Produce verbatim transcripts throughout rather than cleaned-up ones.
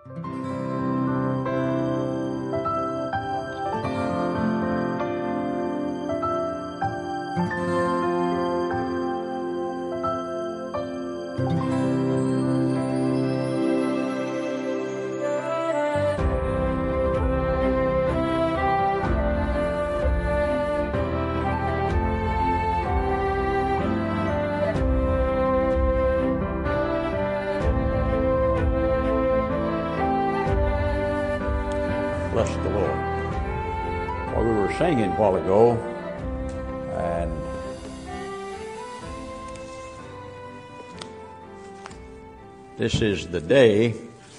Bless the Lord. Well, we were singing a while ago, and this is the day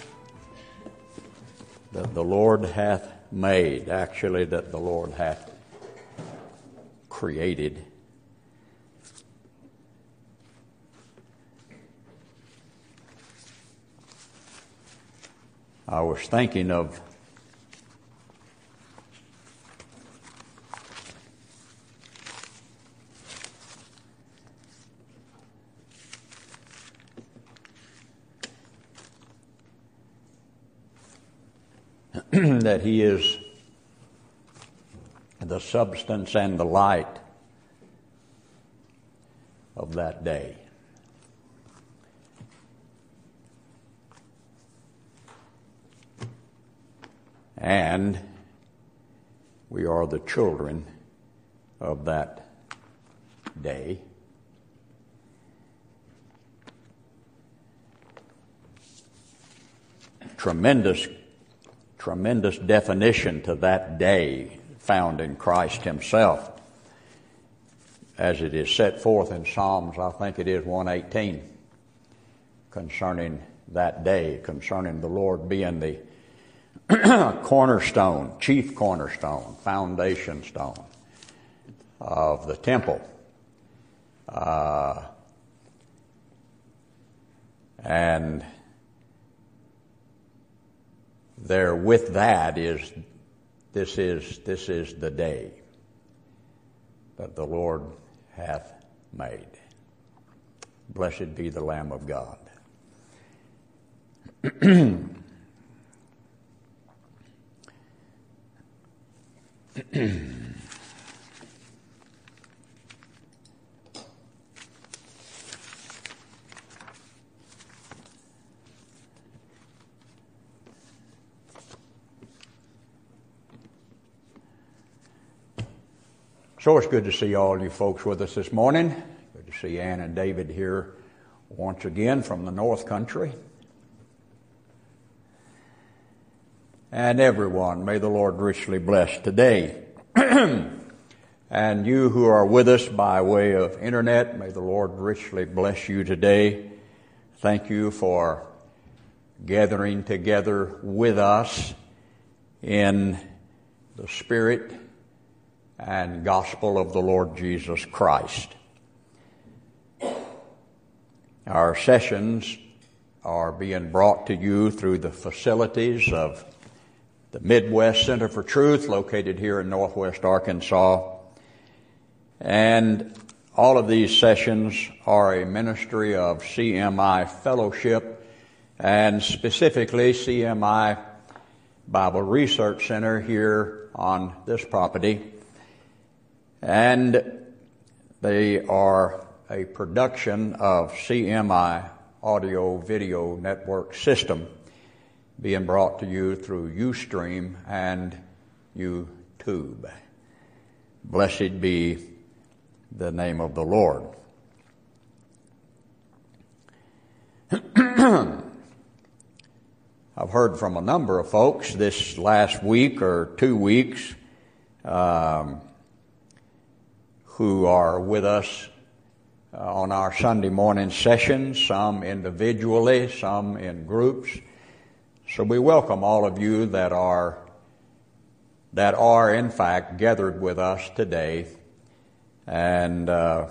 that the Lord hath made, actually that the Lord hath created. I was thinking of that He is the substance and the light of that day. And we are the children of that day. Tremendous Tremendous definition to that day found in Christ Himself, as it is set forth in Psalms, I think it is one eighteen, concerning that day, concerning the Lord being the cornerstone, chief cornerstone, foundation stone of the temple. Uh, and There with that is, this is, this is the day that the Lord hath made. Blessed be the Lamb of God. So it's good to see all you folks with us this morning. Good to see Ann and David here once again from the North Country. And everyone, may the Lord richly bless today. And you who are with us by way of internet, may the Lord richly bless you today. Thank you for gathering together with us in the Spirit and gospel of the Lord Jesus Christ. Our sessions are being brought to you through the facilities of the Midwest Center for Truth, located here in Northwest Arkansas. And all of these sessions are a ministry of C M I Fellowship, and specifically C M I Bible Research Center here on this property. And they are a production of C M I Audio Video Network System, being brought to you through Ustream and YouTube. Blessed be the name of the Lord. I've heard from a number of folks this last week or two weeks um, who are with us uh, on our Sunday morning sessions, some individually, some in groups. So we welcome all of you that are that are in fact gathered with us today, and uh,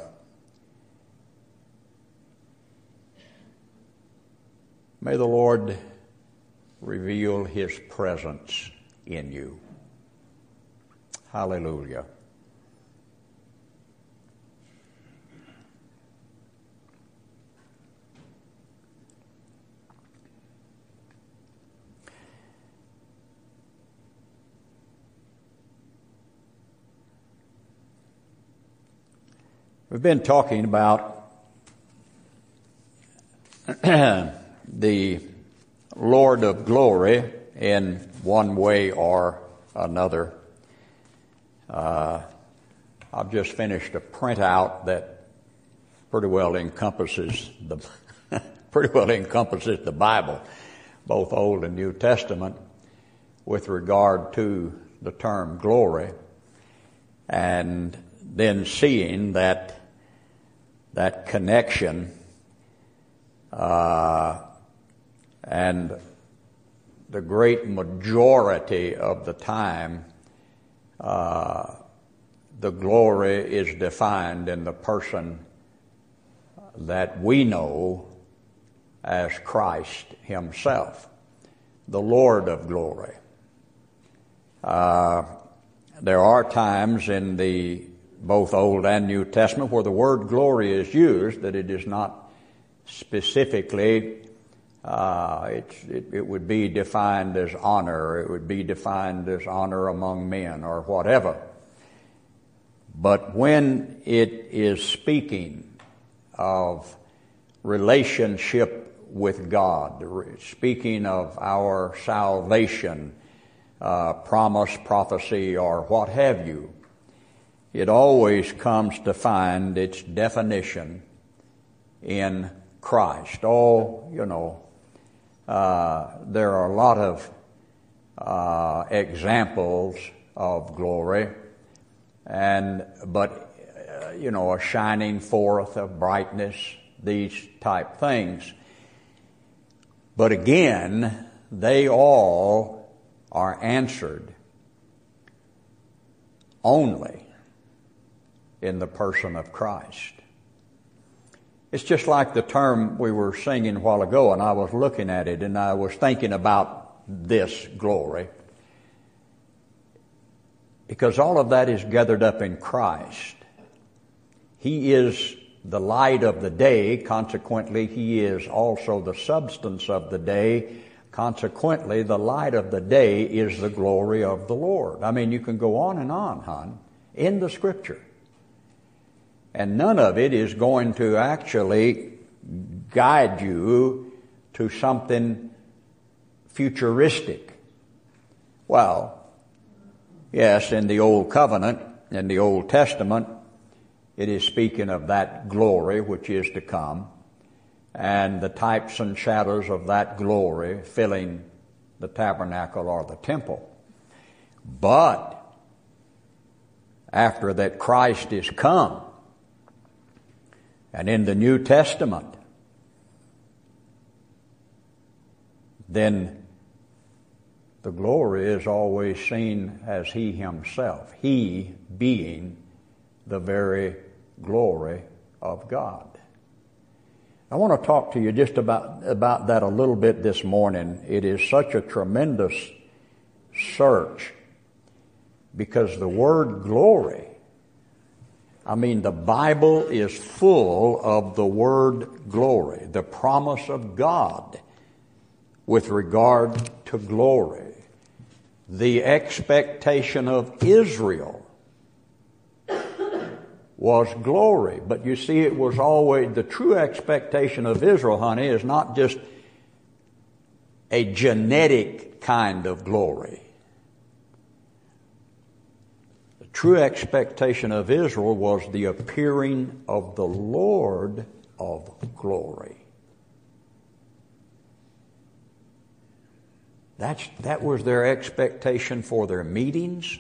may the Lord reveal His presence in you. Hallelujah. We've been talking about the Lord of glory in one way or another. Uh, I've just finished a printout that pretty well encompasses the pretty well encompasses the Bible, both Old and New Testament, with regard to the term glory, and then seeing that that connection uh, and the great majority of the time uh, the glory is defined in the person that we know as Christ himself, the Lord of glory. Uh, there are times in the both Old and New Testament where the word glory is used, that it is not specifically, uh, it's, it, it would be defined as honor, it would be defined as honor among men or whatever. But when it is speaking of relationship with God, speaking of our salvation, uh, promise, prophecy, or what have you, it always comes to find its definition in Christ. Oh, you know, uh, there are a lot of uh, examples of glory, and but uh, you know, a shining forth of brightness, these type things. But again, they all are answered only in the person of Christ. It's just like the term we were singing a while ago, and I was looking at it and I was thinking about this glory, because all of that is gathered up in Christ. He is the light of the day, consequently He is also the substance of the day. Consequently, the light of the day is the glory of the Lord. I mean, you can go on and on, hon, in the Scripture. And none of it is going to actually guide you to something futuristic. Well, yes, in the Old Covenant, in the Old Testament, it is speaking of that glory which is to come, and the types and shadows of that glory filling the tabernacle or the temple. But after that Christ is come, and in the New Testament, then the glory is always seen as He Himself, He being the very glory of God. I want to talk to you just about, about that a little bit this morning. It is such a tremendous search, because the word glory, I mean, the Bible is full of the word glory, the promise of God with regard to glory, the expectation of Israel was glory. But you see, it was always, the true expectation of Israel, honey, is not just a genetic kind of glory. The true expectation of Israel was the appearing of the Lord of glory. That's, that was their expectation for their meetings,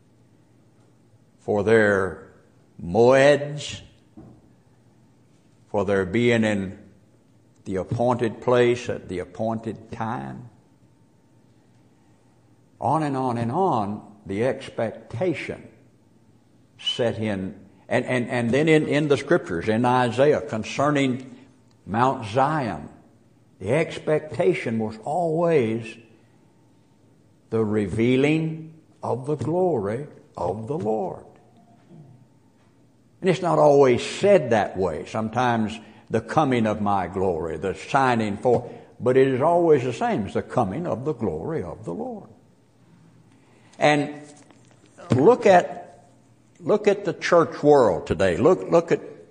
for their moeds, for their being in the appointed place at the appointed time. On and on and on, the expectation set in, and, and, and then in, in the Scriptures, in Isaiah, concerning Mount Zion, the expectation was always the revealing of the glory of the Lord. And it's not always said that way. Sometimes the coming of my glory, the shining forth, but it is always the same as the coming of the glory of the Lord. And look at look at the church world today. Look look at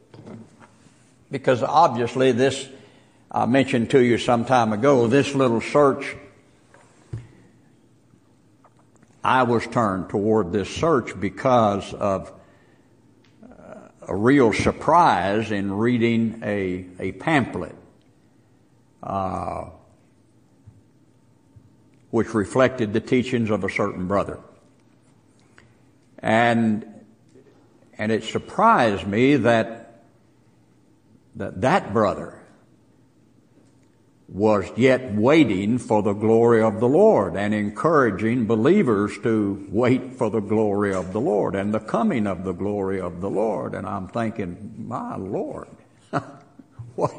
Because obviously this, I mentioned to you some time ago, this little search, I was turned toward this search because of a real surprise in reading a, a pamphlet uh, which reflected the teachings of a certain brother. And and it surprised me that that that brother was yet waiting for the glory of the Lord and encouraging believers to wait for the glory of the Lord and the coming of the glory of the Lord. And I'm thinking, my Lord, what?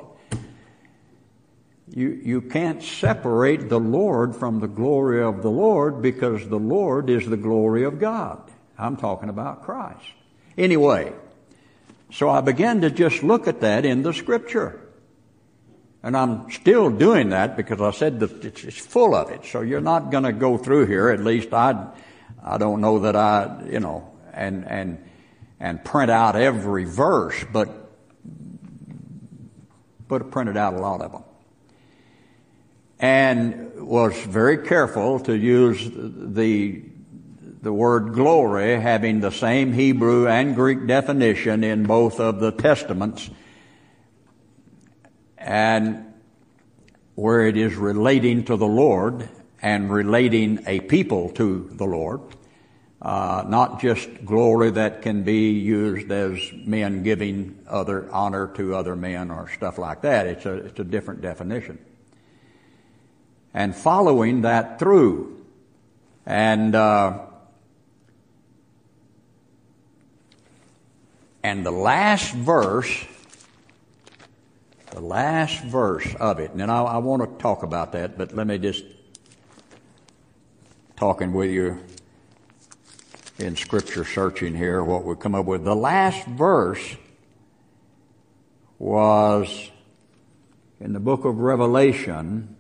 You, you can't separate the Lord from the glory of the Lord, because the Lord is the glory of God. I'm talking about Christ. Anyway, so I began to just look at that in the Scripture. And I'm still doing that because I said that it's, it's full of it. So you're not going to go through here. At least I, I don't know that I, you know, and and and print out every verse, but but I printed out a lot of them, and was very careful to use the the word glory having the same Hebrew and Greek definition in both of the Testaments, and where it is relating to the Lord and relating a people to the Lord, uh, not just glory that can be used as men giving other honor to other men or stuff like that. It's a it's a different definition. And following that through, and uh, and the last verse. The last verse of it, and then I, I want to talk about that, but let me just, talking with you in Scripture searching here, what we come up with. The last verse was in the book of Revelation,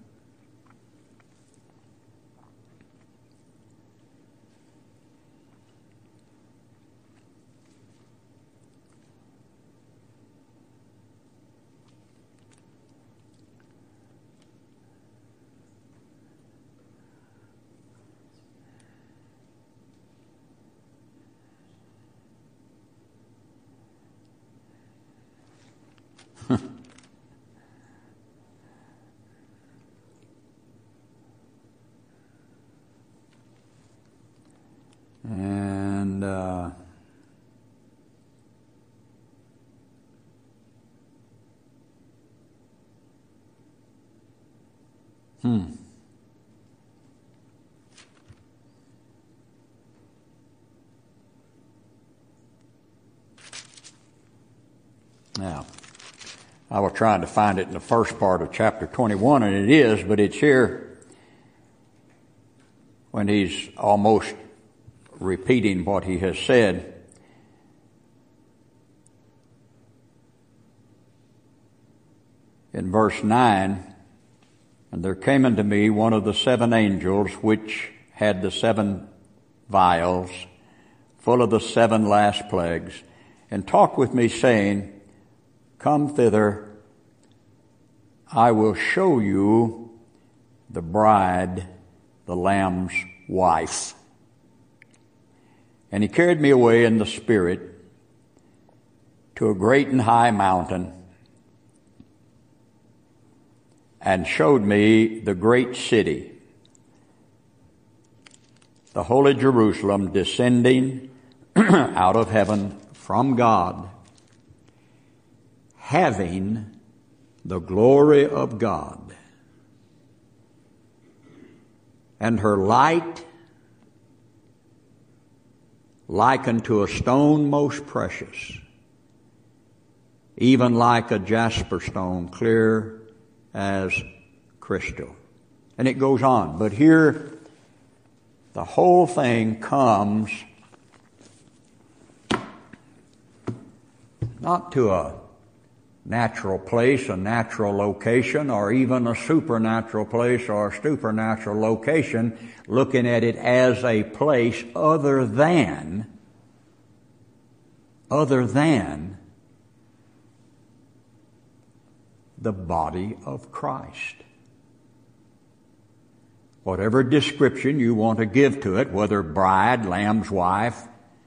and uh, hmm. Now, I was trying to find it in the first part of chapter twenty-one, and it is, but it's here when he's almost repeating what he has said. In verse nine, and there came unto me one of the seven angels which had the seven vials full of the seven last plagues, and talked with me, saying, Come thither, I will show you the bride, the Lamb's wife. And he carried me away in the Spirit to a great and high mountain, and showed me the great city, the holy Jerusalem, descending out of heaven from God, having the glory of God. And her light like unto a stone most precious, even like a jasper stone, clear as crystal. And it goes on. But here, the whole thing comes not to a natural place, a natural location, or even a supernatural place or a supernatural location, looking at it as a place other than, other than the body of Christ. Whatever description you want to give to it, whether bride, lamb's wife,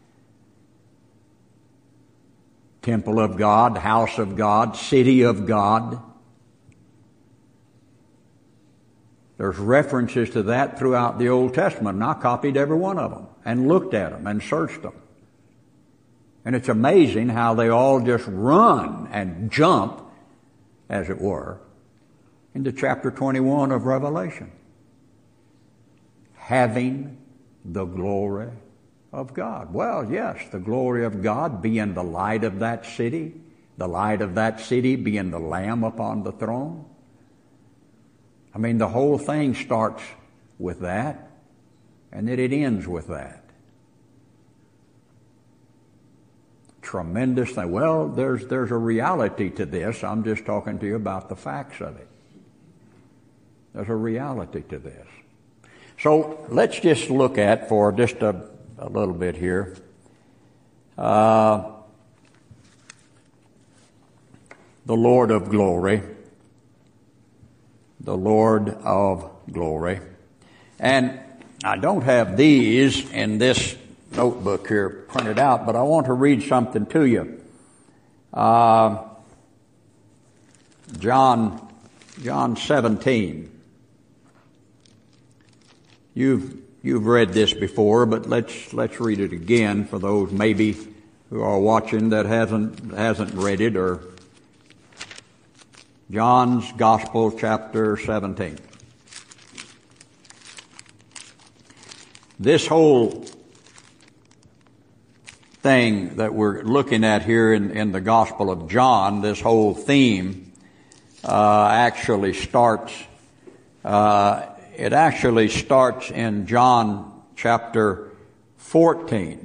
temple of God, house of God, city of God, there's references to that throughout the Old Testament, and I copied every one of them and looked at them and searched them. And it's amazing how they all just run and jump, as it were, into chapter twenty-one of Revelation. Having the glory of God. Well, yes, the glory of God being the light of that city, the light of that city being the Lamb upon the throne. I mean, the whole thing starts with that, and then it ends with that. Tremendous thing. Well, there's there's a reality to this. I'm just talking to you about the facts of it. There's a reality to this. So let's just look at, for just a, a little bit here, uh, the Lord of glory. The Lord of glory. And I don't have these in this notebook here printed out, but I want to read something to you. Uh, John, John seventeen. You've you've read this before, but let's let's read it again for those maybe who are watching that hasn't hasn't read it. Or John's Gospel, chapter seventeen. This whole thing that we're looking at here in, in the Gospel of John, this whole theme, uh, actually starts, uh, it actually starts in John chapter fourteen.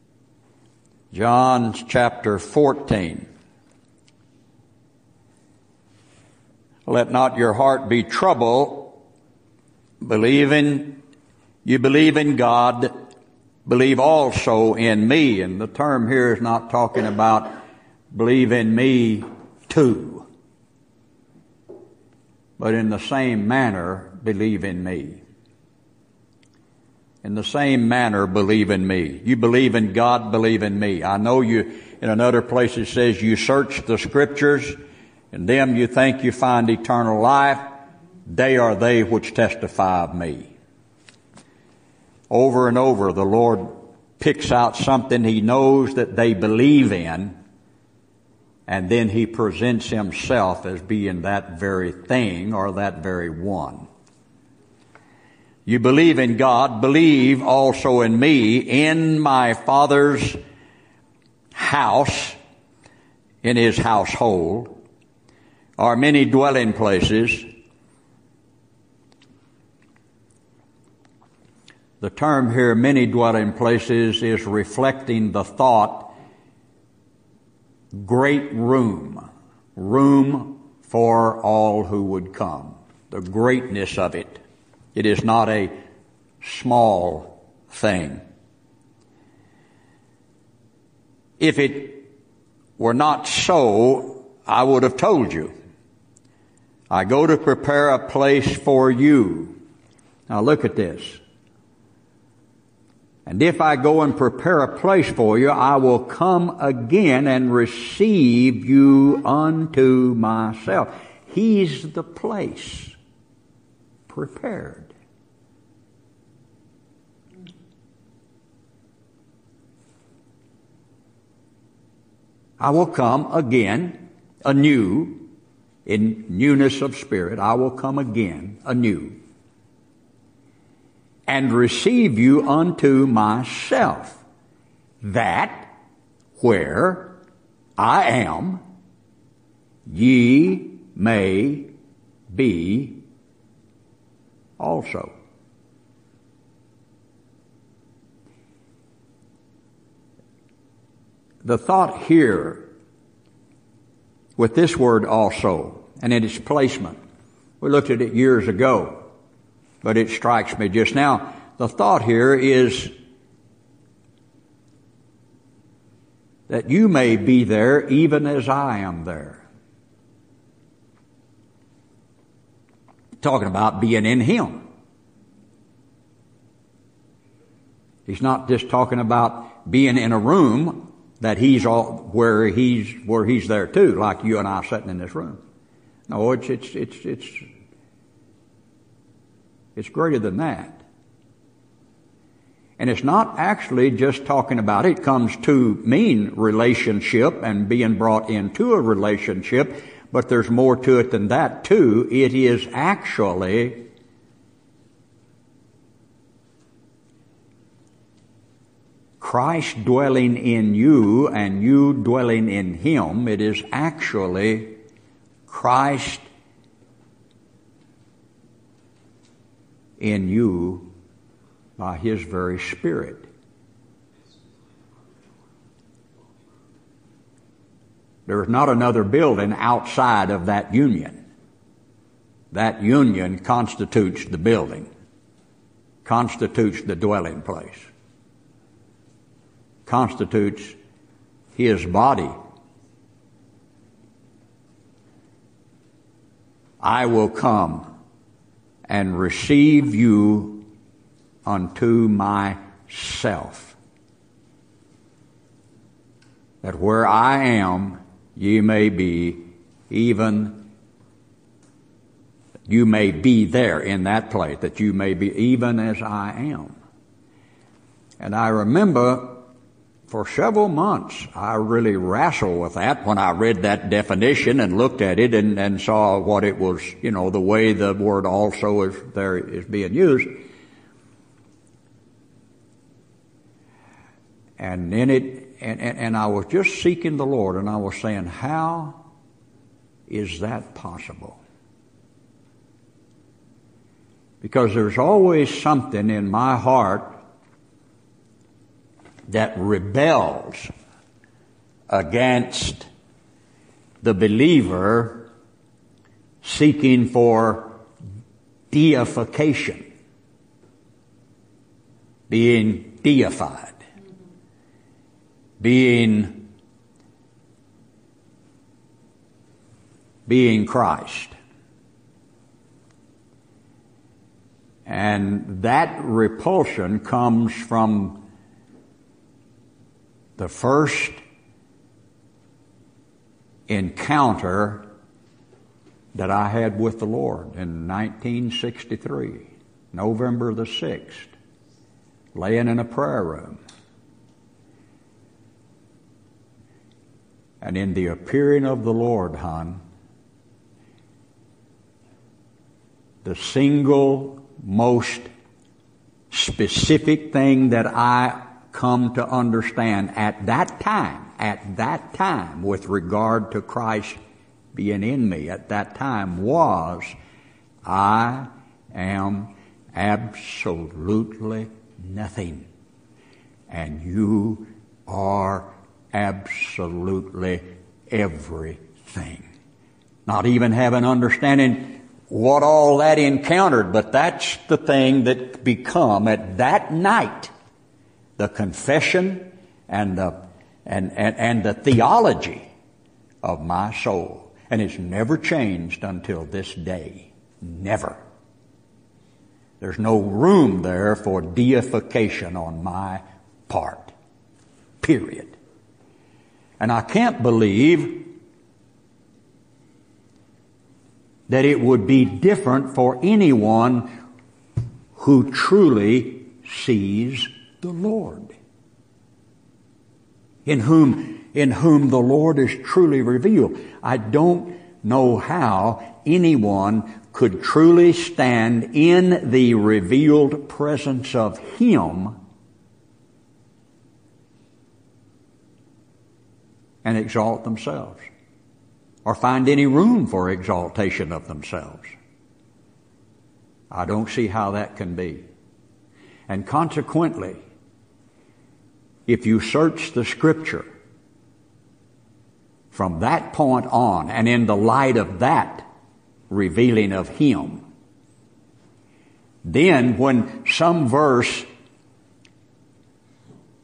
John chapter fourteen. Let not your heart be troubled. Believe in, you believe in God, believe also in me. And the term here is not talking about believe in me too, but in the same manner, believe in me. In the same manner, believe in me. You believe in God, believe in me. I know you, in another place it says you search the Scriptures, in them you think you find eternal life. They are they which testify of me. Over and over, the Lord picks out something He knows that they believe in, and then He presents Himself as being that very thing or that very one. You believe in God, believe also in me. In my Father's house, in His household, are many dwelling places. The term here, many dwelling places, is reflecting the thought, great room, room for all who would come. The greatness of it. It is not a small thing. If it were not so, I would have told you. I go to prepare a place for you. Now look at this. And if I go and prepare a place for you, I will come again and receive you unto myself. He's the place prepared. I will come again, anew, in newness of spirit. I will come again, anew, and receive you unto myself, that where I am, ye may be also. The thought here with this word also, and in its placement, we looked at it years ago, but it strikes me just now. The thought here is that you may be there even as I am there. talking about being in Him. He's not just talking about being in a room that He's all, where He's, where He's there too, like you and I sitting in this room. No, it's, it's, it's, it's, it's greater than that. And it's not actually just talking about it. It comes to mean relationship and being brought into a relationship, but there's more to it than that too. It is actually Christ dwelling in you and you dwelling in Him. It is actually Christ in you by His very Spirit. There is not another building outside of that union. That union constitutes the building, constitutes the dwelling place, constitutes His body. I will come and receive you unto myself, that where I am, ye may be, even you may be there in that place, that you may be even as I am. And I remember for several months I really wrestled with that when I read that definition and looked at it and, and saw what it was, you know, the way the word also is there is being used. And then it, and, and, and I was just seeking the Lord, and I was saying, how is that possible? Because there's always something in my heart that rebels against the believer seeking for deification, being deified. Being, being Christ. And that repulsion comes from the first encounter that I had with the Lord in nineteen sixty-three, November the sixth, laying in a prayer room. And in the appearing of the Lord, hon, the single most specific thing that I come to understand at that time, at that time with regard to Christ being in me at that time was, I am absolutely nothing. And you are absolutely everything. Not even having understanding what all that encountered, but that's the thing that become at that night the confession and the and, and, and the theology of my soul. And it's never changed until this day. Never. There's no room there for deification on my part. Period. And I can't believe that it would be different for anyone who truly sees the Lord, in whom, in whom the Lord is truly revealed. I don't know how anyone could truly stand in the revealed presence of Him and exalt themselves, or find any room for exaltation of themselves. I don't see how that can be. And consequently, if you search the Scripture from that point on, and in the light of that revealing of Him, then when some verse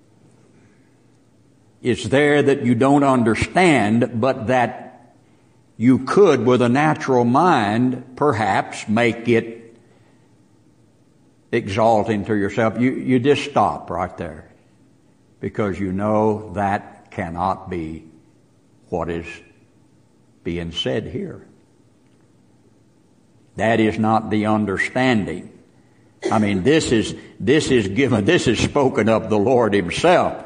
is there that you don't understand, but that you could, with a natural mind, perhaps make it exalting to yourself. You, you just stop right there, because you know that cannot be what is being said here. That is not the understanding. I mean, this is, this is given, this is spoken of the Lord Himself.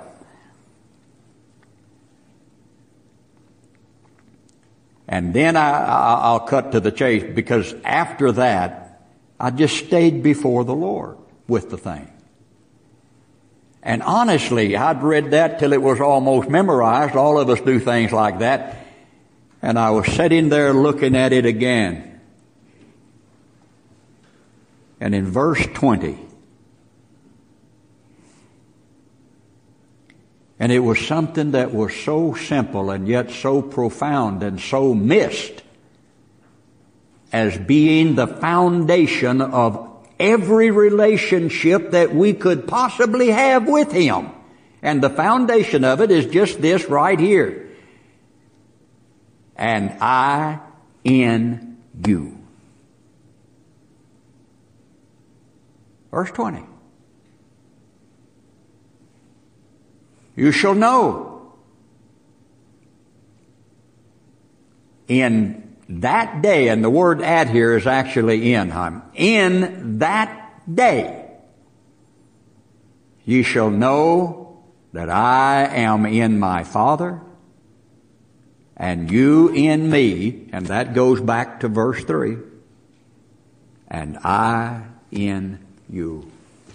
And then I, I'll cut to the chase, because after that, I just stayed before the Lord with the thing. And honestly, I'd read that till it was almost memorized. All of us do things like that. And I was sitting there looking at it again. And in verse twenty, and it was something that was so simple and yet so profound and so missed as being the foundation of every relationship that we could possibly have with Him. And the foundation of it is just this right here. And I in you. Verse twenty. You shall know in that day, and the word "at" here is actually in. In that day, ye shall know that I am in my Father, and you in me, and that goes back to verse three, and I in you.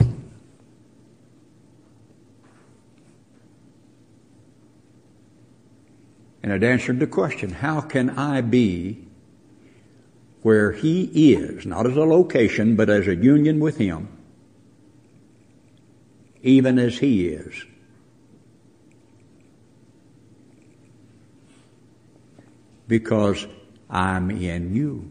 And it answered the question, how can I be where He is, not as a location, but as a union with Him, even as He is? Because I'm in you.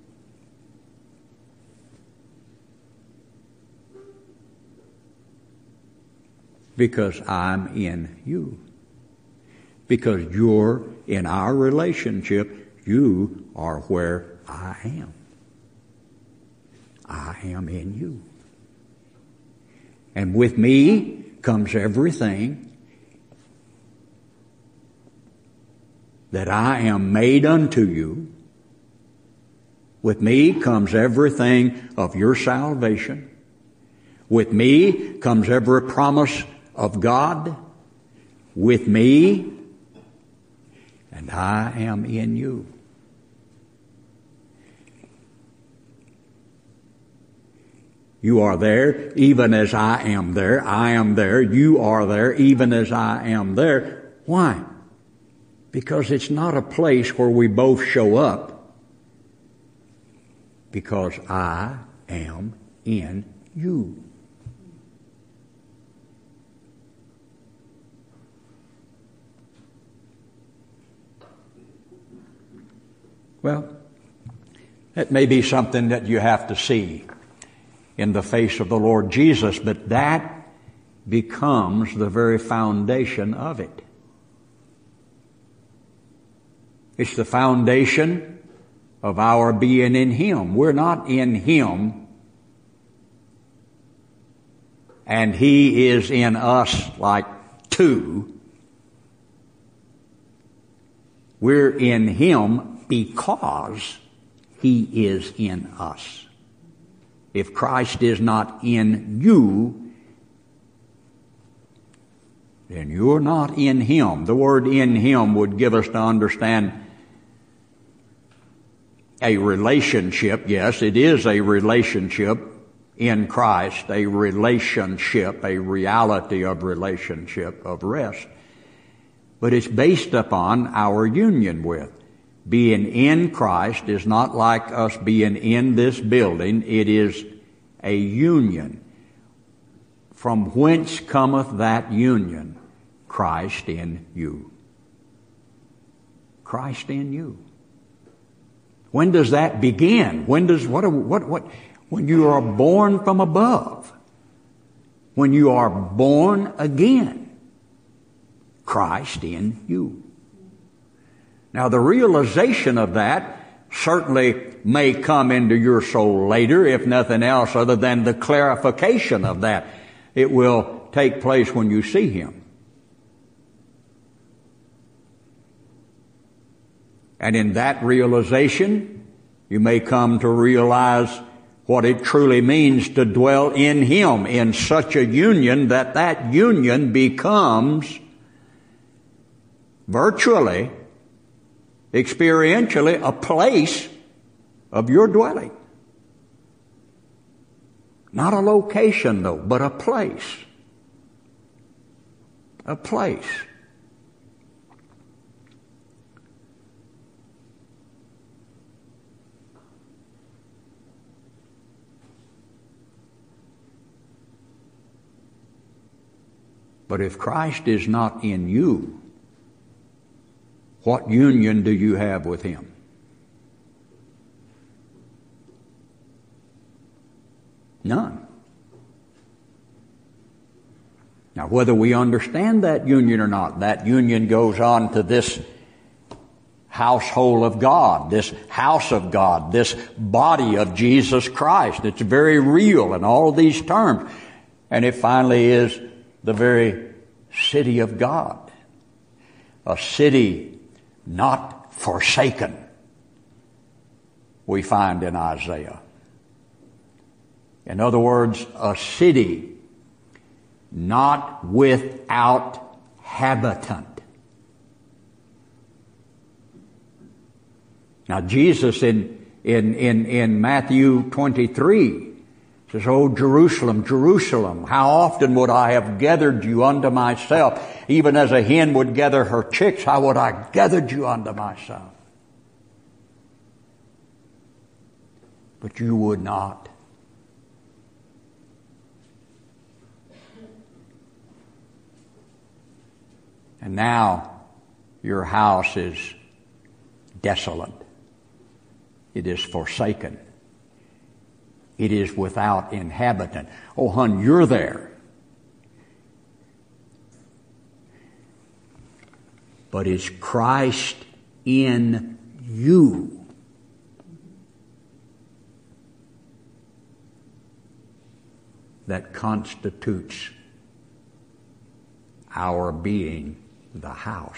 Because I'm in you. Because you're in our relationship, you are where I am. I am in you. And with me comes everything that I am made unto you. With me comes everything of your salvation. With me comes every promise of God. With me, and I am in you. You are there even as I am there. I am there. You are there even as I am there. Why? Because it's not a place where we both show up. Because I am in you. Well, that may be something that you have to see in the face of the Lord Jesus, but that becomes the very foundation of it. It's the foundation of our being in Him. We're not in Him and He is in us like two. We're in Him because He is in us. If Christ is not in you, then you're not in Him. The word "in Him" would give us to understand a relationship. Yes, it is a relationship in Christ, a relationship, a reality of relationship, of rest. But it's based upon our union with. Being in Christ is not like us being in this building. It is a union. From whence cometh that union? Christ in you. Christ in you. When does that begin? When does, what, what, what, when you are born from above. When you are born again. Christ in you. Now, the realization of that certainly may come into your soul later, if nothing else other than the clarification of that. It will take place when you see Him. And in that realization, you may come to realize what it truly means to dwell in Him in such a union that that union becomes virtually, experientially, a place of your dwelling. Not a location, though, but a place. A place. But if Christ is not in you, what union do you have with Him? None. Now, whether we understand that union or not, that union goes on to this household of God, this house of God, this body of Jesus Christ. It's very real in all these terms. And it finally is the very city of God. A city not forsaken, we find in Isaiah. In other words, a city not without habitant. Now Jesus in, in, in, in Matthew twenty-three says, "O Jerusalem, Jerusalem, how often would I have gathered you unto myself, even as a hen would gather her chicks, how would I have gathered you unto myself? But you would not." And now your house is desolate. It is forsaken. It is without inhabitant. Oh, hon, you're there. But is Christ in you? That constitutes our being the house.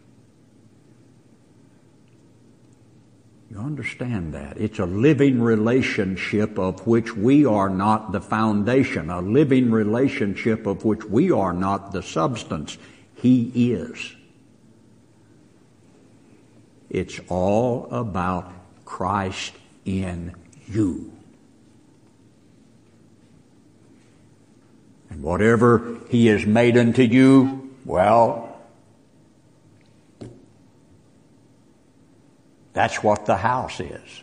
You understand that? It's a living relationship of which we are not the foundation, a living relationship of which we are not the substance. He is. It's all about Christ in you. And whatever He has made unto you, well, that's what the house is.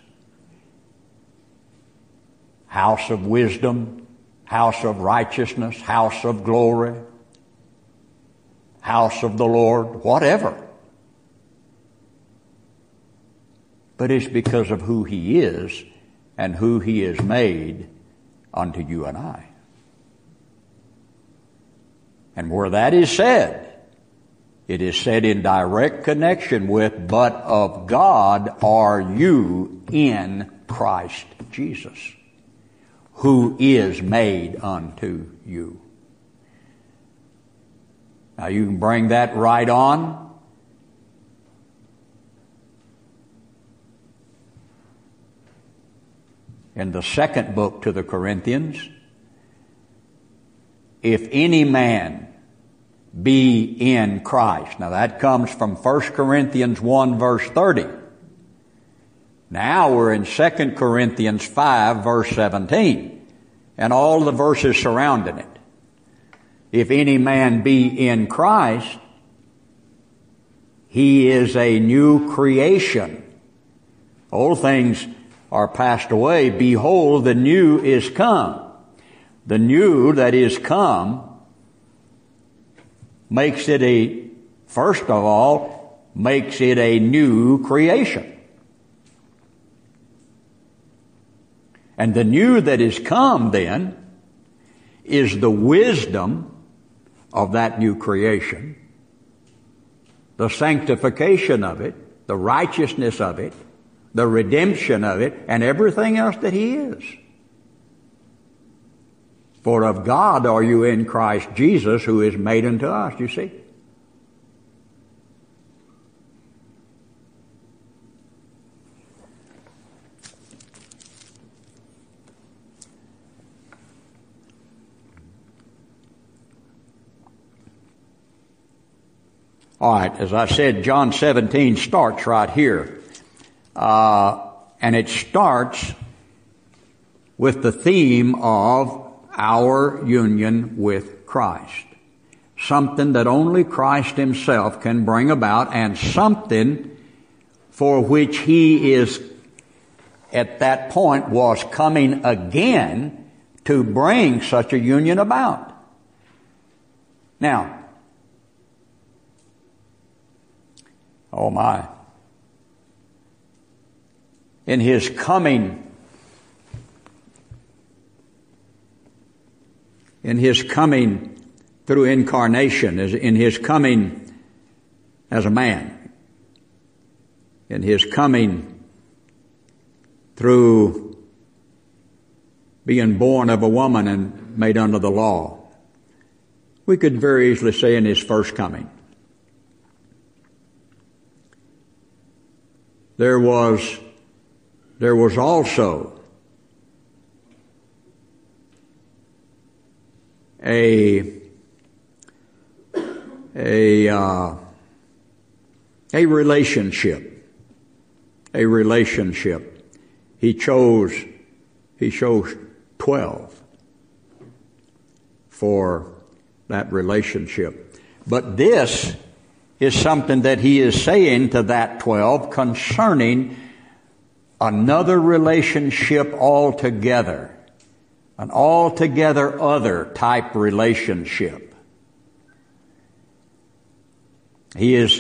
House of wisdom, house of righteousness, house of glory, house of the Lord, whatever. But it's because of who He is and who He has made unto you and I. And where that is said, it is said in direct connection with, "But of God are you in Christ Jesus, who is made unto you." Now you can bring that right on. In the second book to the Corinthians, "If any man be in Christ." Now that comes from First Corinthians one verse thirty. Now we're in Second Corinthians five verse seventeen and all the verses surrounding it. If any man be in Christ, he is a new creation. Old things are passed away. Behold, the new is come. The new that is come makes it a, first of all, makes it a new creation. And the new that is come then is the wisdom of that new creation, the sanctification of it, the righteousness of it, the redemption of it, and everything else that He is. For of God are you in Christ Jesus, who is made unto us, you see. All right, as I said, John seventeen starts right here. Uh, and it starts with the theme of our union with Christ. Something that only Christ Himself can bring about, and something for which He is, at that point, was coming again to bring such a union about. Now, oh my. In His coming, in His coming through incarnation, in His coming as a man, in His coming through being born of a woman and made under the law, we could very easily say in His first coming, There was, there was also a, a, uh, a relationship, a relationship. He chose, he chose twelve for that relationship. But this is something that He is saying to that twelve concerning another relationship altogether, an altogether other type relationship. He is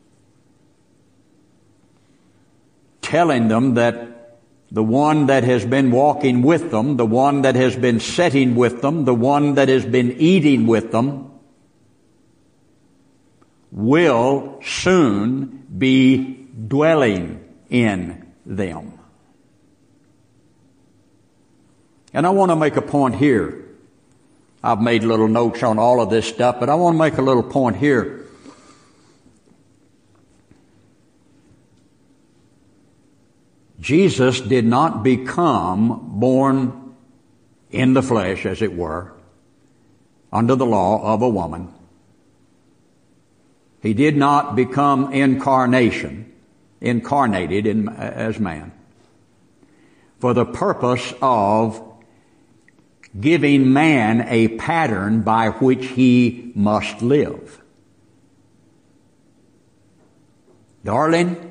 telling them that the one that has been walking with them, the one that has been sitting with them, the one that has been eating with them, will soon be dwelling in them. And I want to make a point here. I've made little notes on all of this stuff, but I want to make a little point here. Jesus did not become born in the flesh, as it were, under the law of a woman. He did not become incarnation, incarnated in, as man, for the purpose of giving man a pattern by which he must live. Darling,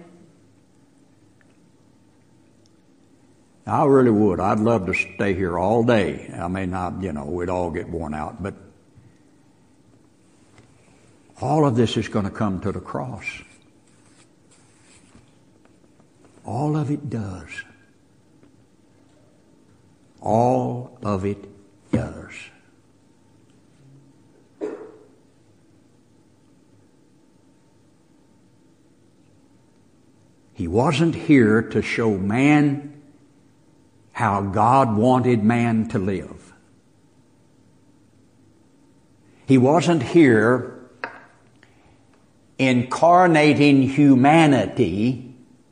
I really would. I'd love to stay here all day. I mean, I, you know, we'd all get worn out, but all of this is going to come to the cross. All of it does. All of it does. He wasn't here to show man how God wanted man to live. He wasn't here incarnating humanity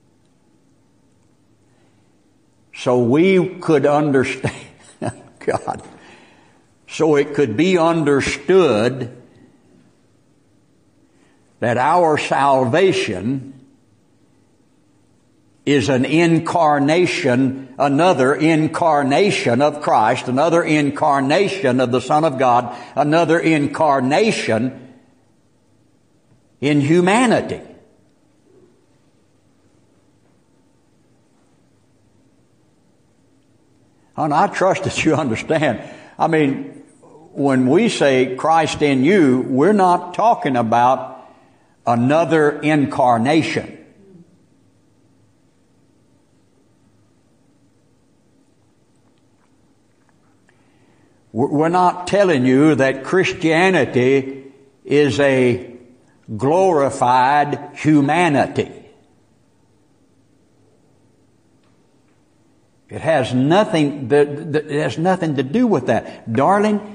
so we could understand, God, so it could be understood that our salvation is an incarnation, another incarnation of Christ, another incarnation of the Son of God, another incarnation in humanity. And I trust that you understand. I mean, when we say Christ in you, we're not talking about another incarnation. We're not telling you that Christianity is a glorified humanity. It has nothing, it has nothing to do with that. Darling,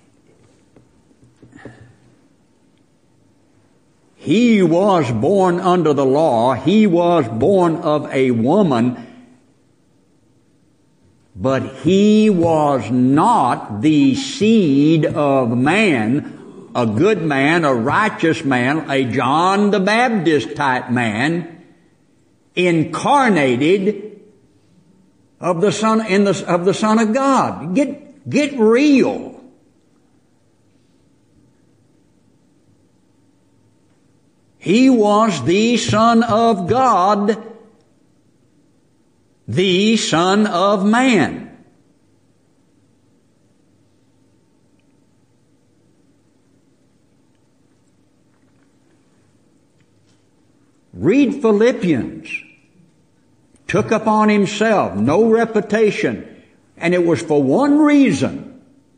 he was born under the law. He was born of a woman. But he was not the seed of man, a good man, a righteous man, a John the Baptist type man, incarnated of the Son, in the, of the Son of God. Get, get real. He was the Son of God, the Son of Man. Read Philippians. Took upon himself no reputation, and it was for one reason,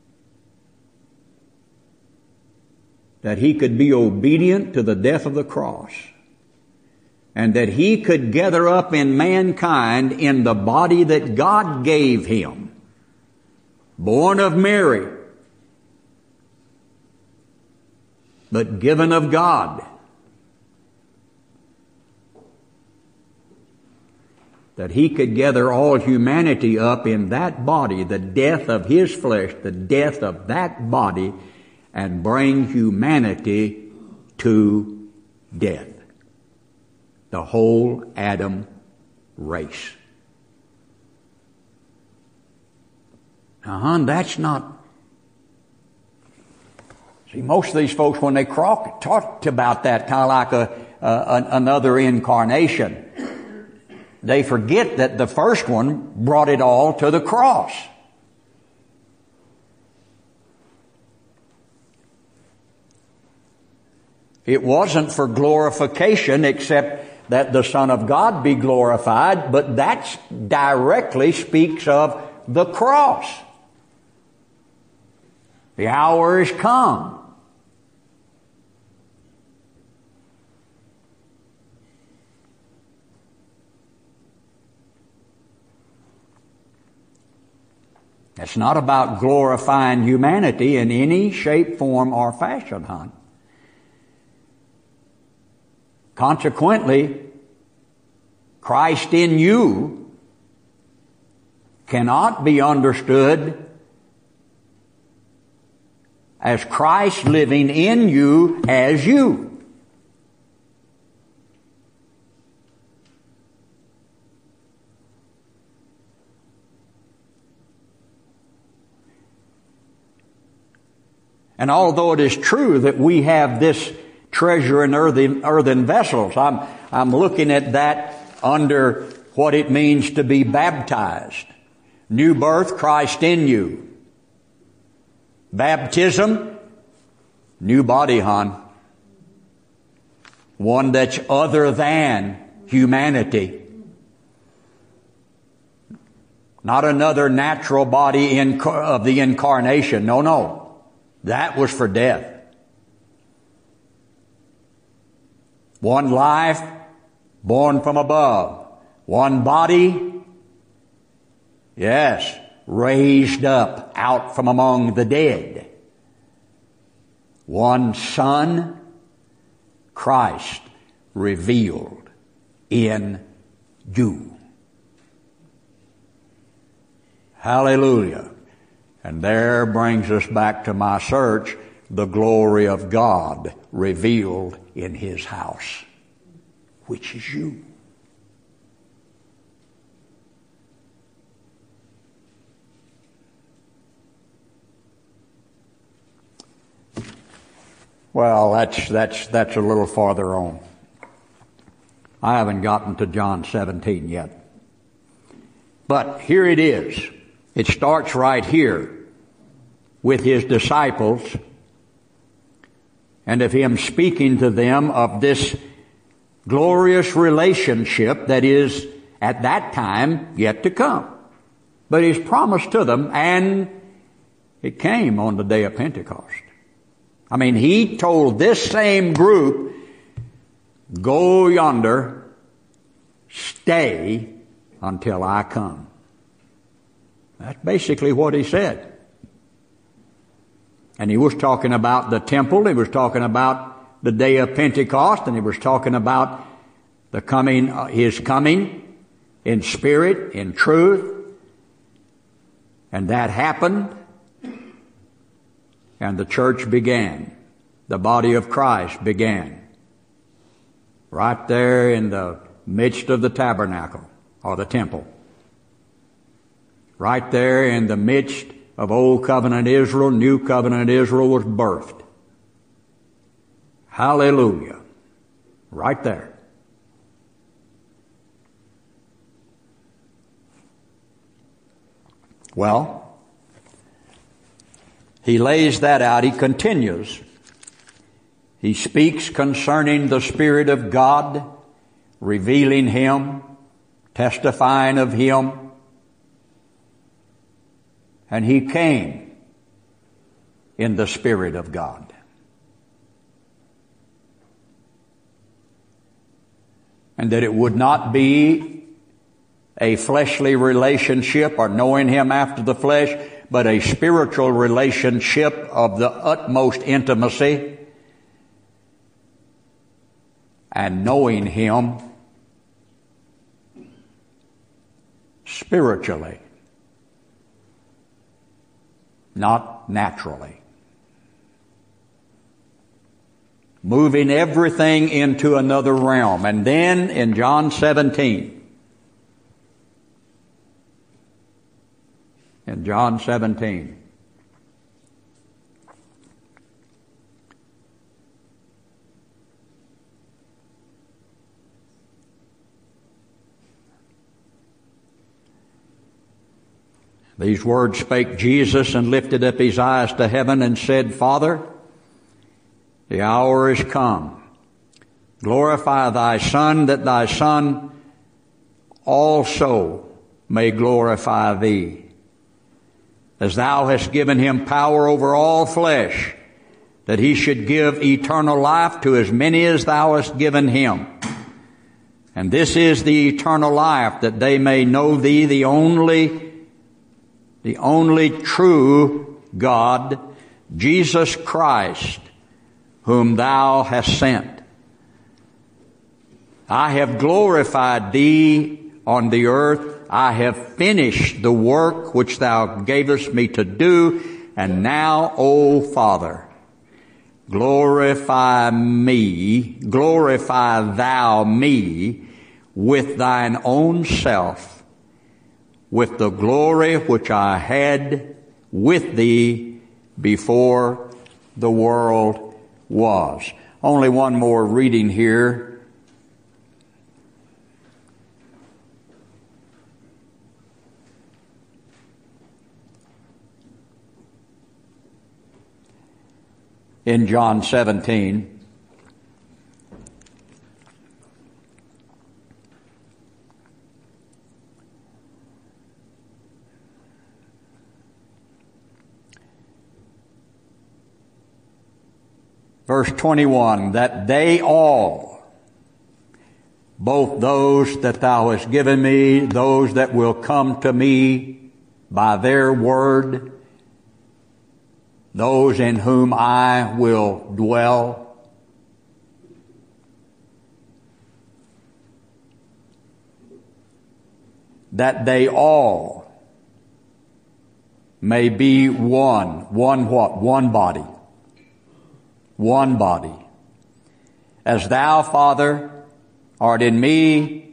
that he could be obedient to the death of the cross, and that he could gather up in mankind in the body that God gave him, born of Mary, but given of God, that he could gather all humanity up in that body, the death of his flesh, the death of that body, and bring humanity to death. The whole Adam race. Now, hon, that's not... See, most of these folks, when they talk, talked about that kind of like a, a, another incarnation, they forget that the first one brought it all to the cross. It wasn't for glorification except that the Son of God be glorified, but that directly speaks of the cross. The hour is come. It's not about glorifying humanity in any shape, form, or fashion, hon. Consequently, Christ in you cannot be understood as Christ living in you as you. And although it is true that we have this treasure in earthen, earthen vessels, I'm, I'm looking at that under what it means to be baptized. New birth, Christ in you. Baptism, new body, hon. One that's other than humanity. Not another natural body in, of the incarnation. No, no. That was for death. One life born from above. One body, yes, raised up out from among the dead. One Son, Christ, revealed in you. Hallelujah. And there brings us back to my search, the glory of God revealed in His house, which is you. Well, that's, that's, that's a little farther on. I haven't gotten to John seventeen yet. But here it is. It starts right here with His disciples and of Him speaking to them of this glorious relationship that is at that time yet to come. But He's promised to them, and it came on the day of Pentecost. I mean, He told this same group, go yonder, stay until I come. That's basically what he said. And he was talking about the temple, he was talking about the day of Pentecost, and he was talking about the coming, uh, his coming in spirit, in truth. And that happened, and the church began. The body of Christ began. Right there in the midst of the tabernacle, or the temple. Right there in the midst of Old Covenant Israel, New Covenant Israel was birthed. Hallelujah. Right there. Well, he lays that out. He continues. He speaks concerning the Spirit of God, revealing Him, testifying of Him. And He came in the Spirit of God. And that it would not be a fleshly relationship or knowing Him after the flesh, but a spiritual relationship of the utmost intimacy and knowing Him spiritually, not naturally. Moving everything into another realm. And then in John seventeen, in John seventeen, these words spake Jesus, and lifted up his eyes to heaven, and said, Father, the hour is come. Glorify thy Son, that thy Son also may glorify thee, as thou hast given him power over all flesh, that he should give eternal life to as many as thou hast given him. And this is the eternal life, that they may know thee, the only, the only true God, Jesus Christ, whom thou hast sent. I have glorified thee on the earth. I have finished the work which thou gavest me to do. And now, O Father, glorify me, glorify thou me with thine own self, with the glory which I had with thee before the world was. Only one more reading here. In John seventeen. Verse twenty-one, that they all, both those that thou hast given me, those that will come to me by their word, those in whom I will dwell, that they all may be one. One what? One body. One body. As thou, Father, art in me,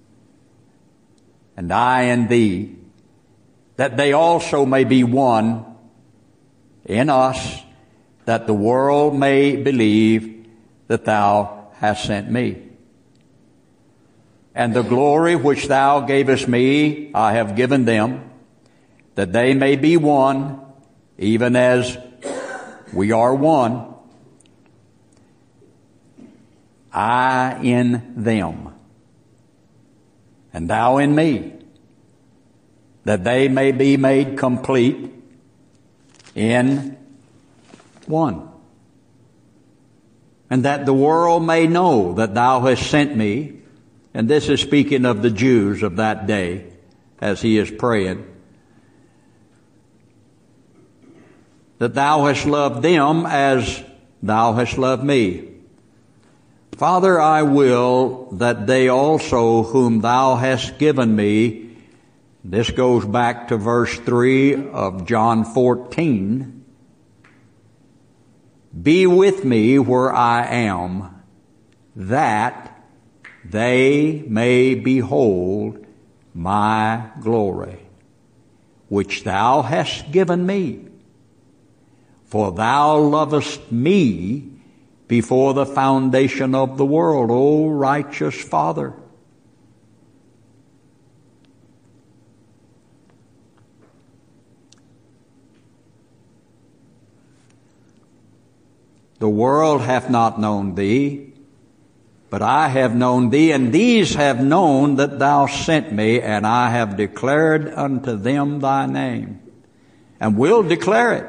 and I in thee, that they also may be one in us, that the world may believe that thou hast sent me. And the glory which thou gavest me, I have given them, that they may be one, even as we are one. I in them, and thou in me, that they may be made complete in one. And that the world may know that thou hast sent me, and this is speaking of the Jews of that day, as he is praying, that thou hast loved them as thou hast loved me. Father, I will that they also whom thou hast given me, this goes back to verse three of John fourteen, be with me where I am, that they may behold my glory, which thou hast given me. For thou lovest me before the foundation of the world, O righteous Father. The world hath not known thee, but I have known thee, and these have known that thou sent me, and I have declared unto them thy name, and will declare it,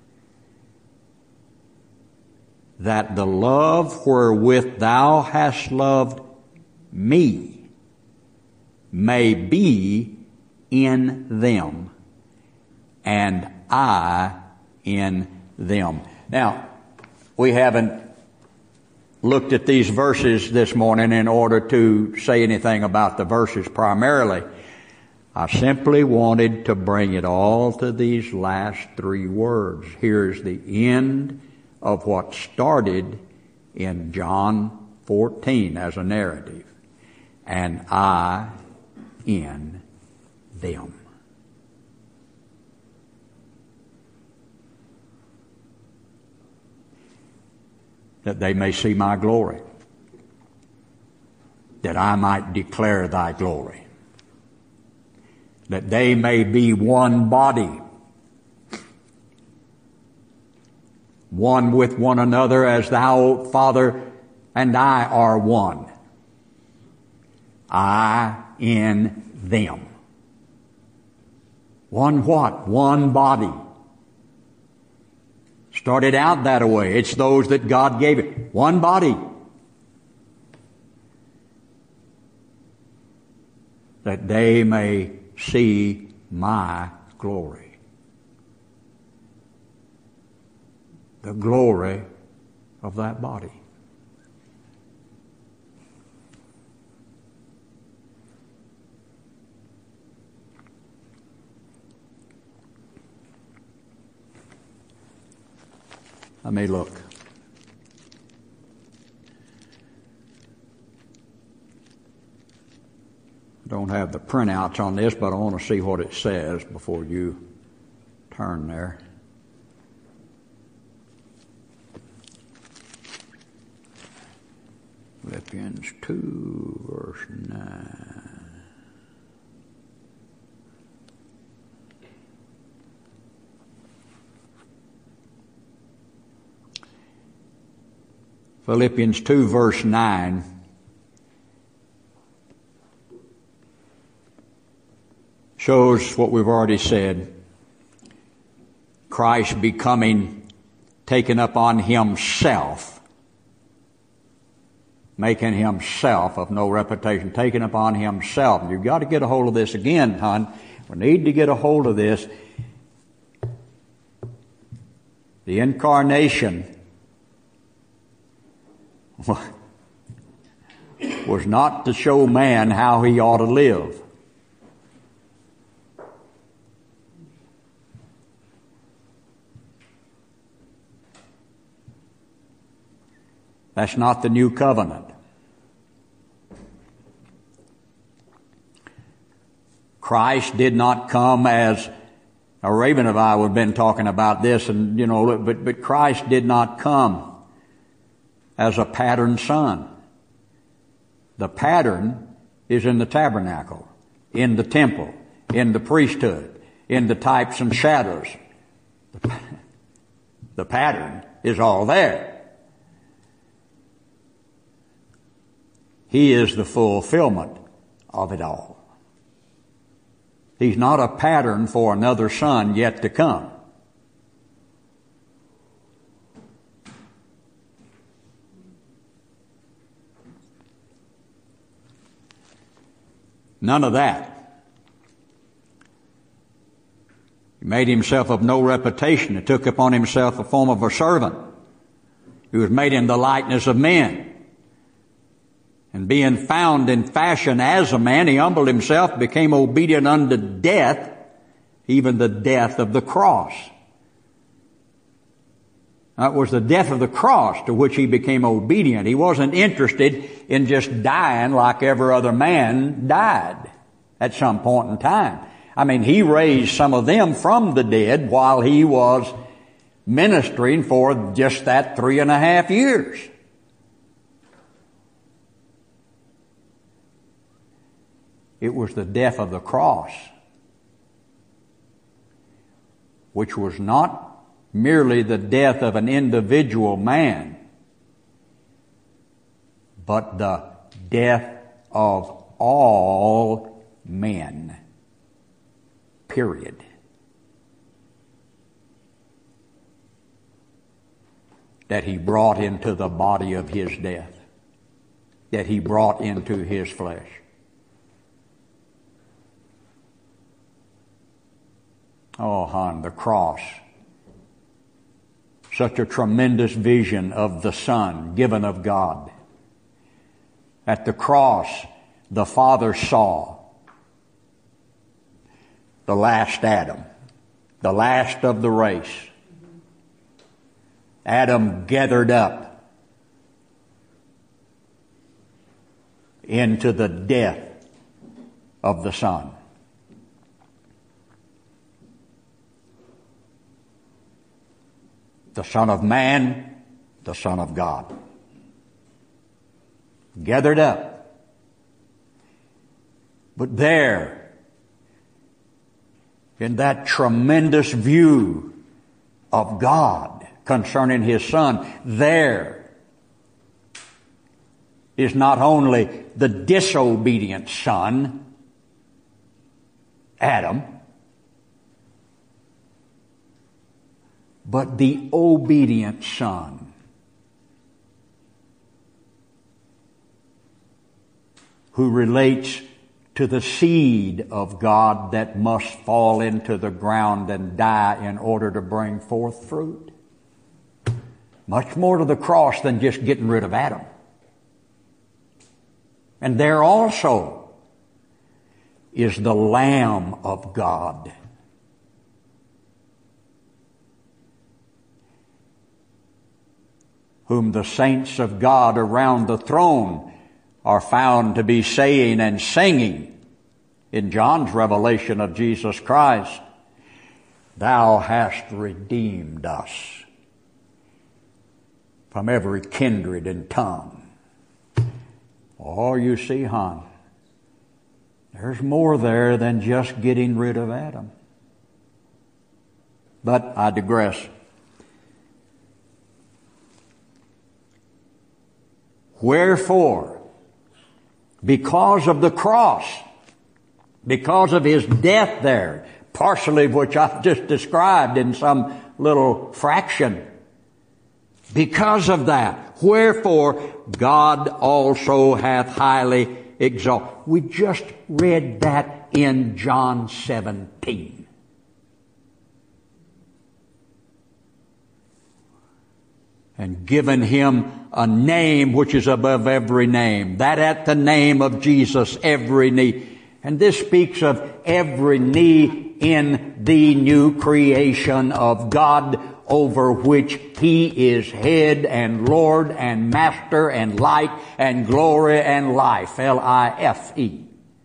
that the love wherewith thou hast loved me may be in them, and I in them. Now, we haven't looked at these verses this morning in order to say anything about the verses primarily. I simply wanted to bring it all to these last three words. Here's the end of what started in John fourteen as a narrative. And I in them. That they may see my glory, that I might declare thy glory, that they may be one body, one with one another, as thou, Father, and I are one. I in them. One what? One body. Started out that way. It's those that God gave it. One body. That they may see my glory. The glory of that body. Let me look. I don't have the printouts on this, but I want to see what it says before you turn there. Philippians two, verse nine. Philippians two, verse nine. Shows what we've already said. Christ becoming taken up on himself, making himself of no reputation, taken upon himself. You've got to get a hold of this again, hon. We need to get a hold of this. The incarnation was not to show man how he ought to live. That's not the new covenant. Christ did not come as, a Raven and I have been talking about this, and you know, but but Christ did not come as a pattern son. The pattern is in the tabernacle, in the temple, in the priesthood, in the types and shadows. The pattern is all there. He is the fulfillment of it all. He's not a pattern for another son yet to come. None of that. He made himself of no reputation. He took upon himself the form of a servant. He was made in the likeness of men. And being found in fashion as a man, he humbled himself, became obedient unto death, even the death of the cross. That was the death of the cross to which he became obedient. He wasn't interested in just dying like every other man died at some point in time. I mean, he raised some of them from the dead while he was ministering for just that three and a half years. It was the death of the cross, which was not merely the death of an individual man, but the death of all men. Period. That he brought into the body of his death. That he brought into his flesh. Oh, hon, the cross. Such a tremendous vision of the Son given of God. At the cross, the Father saw the last Adam, the last of the race. Adam gathered up into the death of the Son. The Son of Man, the Son of God. Gathered up. But there, in that tremendous view of God concerning His Son, there is not only the disobedient son, Adam, but the obedient Son, who relates to the seed of God that must fall into the ground and die in order to bring forth fruit. Much more to the cross than just getting rid of Adam. And there also is the Lamb of God, whom the saints of God around the throne are found to be saying and singing in John's revelation of Jesus Christ, "Thou hast redeemed us from every kindred and tongue." Oh, you see, hon, there's more there than just getting rid of Adam. But I digress. Wherefore, because of the cross, because of His death there, partially of which I've just described in some little fraction, because of that, wherefore God also hath highly exalted. We just read that in John seventeen. And given Him a name which is above every name, that at the name of Jesus every knee. And this speaks of every knee in the new creation of God, over which He is head and Lord and Master and light and glory and life. L I F E.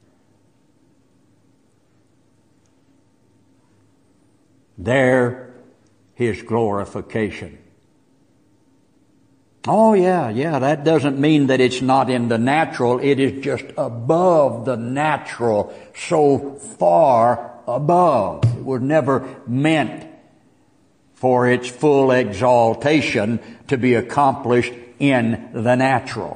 There, His glorification. Oh yeah, yeah, that doesn't mean that it's not in the natural. It is just above the natural, so far above. It was never meant for its full exaltation to be accomplished in the natural.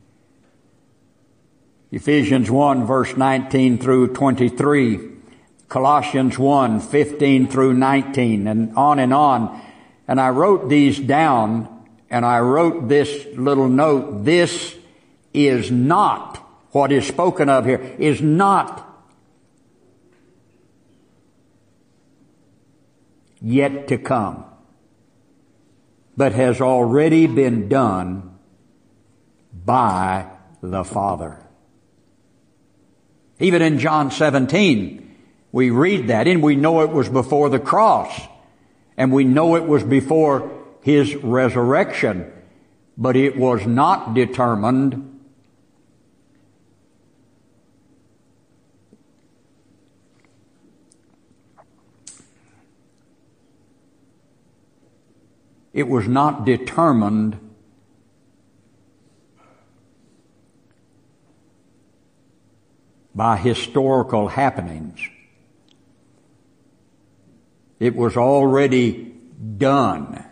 Ephesians one verse nineteen through twenty-three Colossians one, fifteen through nineteen, and on and on. And I wrote these down, and I wrote this little note. This is not, what is spoken of here, is not yet to come, but has already been done by the Father. Even in John seventeen, we read that, and we know it was before the cross, and we know it was before His resurrection, but it was not determined It was not determined by historical happenings. It was already done.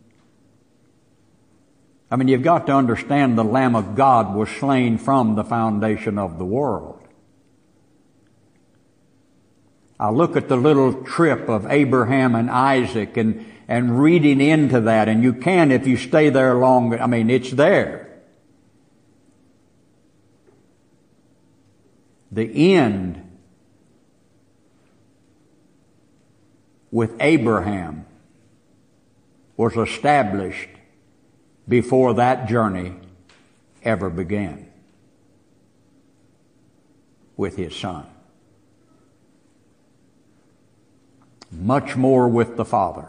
I mean, you've got to understand the Lamb of God was slain from the foundation of the world. I look at the little trip of Abraham and Isaac and, and reading into that, and you can if you stay there long. I mean, it's there. The end with Abraham was established before that journey ever began with his son. Much more with the Father.